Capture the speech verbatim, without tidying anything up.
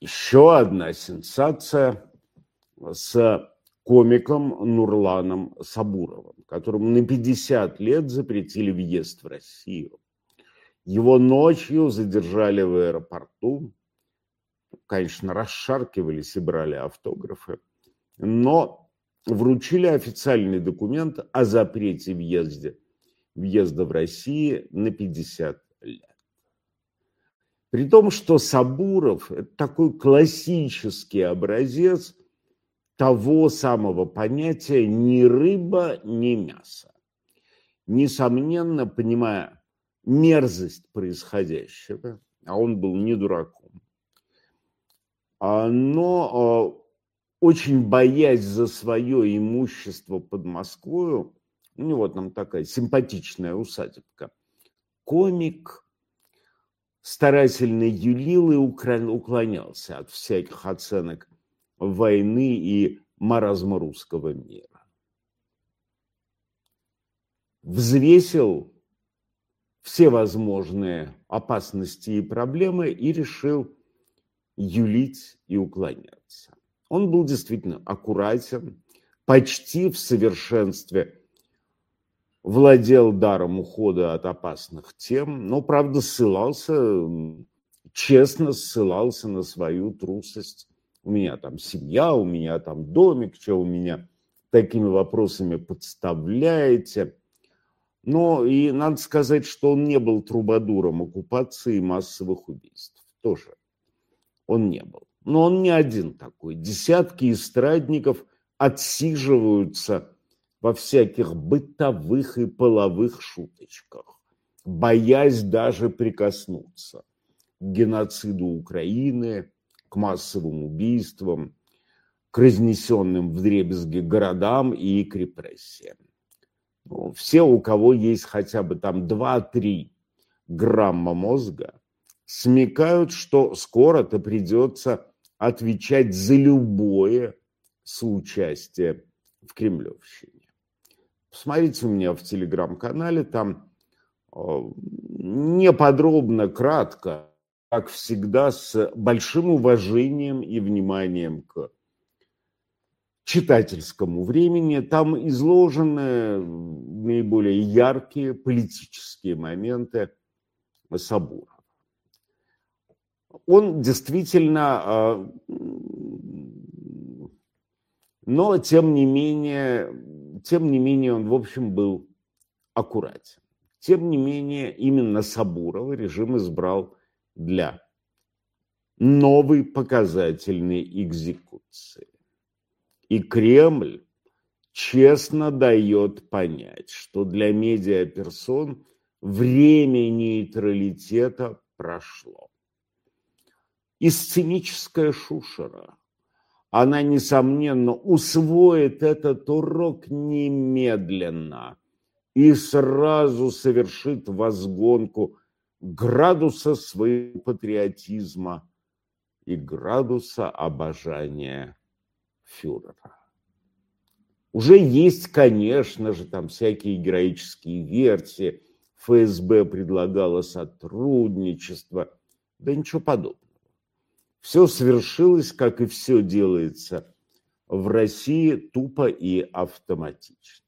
Еще одна сенсация с комиком Нурланом Сабуровым, которому на пятьдесят лет запретили въезд в Россию. Его ночью задержали в аэропорту. Конечно, расшаркивались и брали автографы, но вручили официальный документ о запрете въезда, въезда в Россию на пятьдесят лет. При том, что Сабуров – это такой классический образец того самого понятия ни рыба, ни мясо. Несомненно, понимая мерзость происходящего, а он был не дураком, но очень боясь за свое имущество под Москвою, у него там такая симпатичная усадебка, комик старательно юлил и уклонялся от всяких оценок войны и маразма русского мира. Взвесил все возможные опасности и проблемы и решил юлить и уклоняться. Он был действительно аккуратен, почти в совершенстве владел даром ухода от опасных тем, но, правда, ссылался, честно ссылался на свою трусость. У меня там семья, у меня там домик, что у меня такими вопросами подставляете. Но и надо сказать, что он не был трубадуром оккупации и массовых убийств. Тоже он не был. Но он не один такой. Десятки эстрадников отсиживаются во всяких бытовых и половых шуточках, боясь даже прикоснуться к геноциду Украины, к массовым убийствам, к разнесенным вдребезги городам и к репрессиям. Ну, все, у кого есть хотя бы там два-три грамма мозга, смекают, что скоро-то придется отвечать за любое соучастие в кремлевщине. Посмотрите у меня в телеграм-канале, там неподробно, кратко, как всегда, с большим уважением и вниманием к читательскому времени. Там изложены наиболее яркие политические моменты Сабурова. Он действительно, но тем не менее, тем не менее он, в общем, был аккуратен. Тем не менее, именно Сабурова режим избрал для новой показательной экзекуции. И Кремль честно дает понять, что для медиаперсон время нейтралитета прошло. И сценическая шушера, она, несомненно, усвоит этот урок немедленно и сразу совершит возгонку градуса своего патриотизма и градуса обожания фюрера. Уже есть, конечно же, там всякие героические версии. ФСБ предлагало сотрудничество. Да ничего подобного. Все свершилось, как и все делается в России, тупо и автоматично.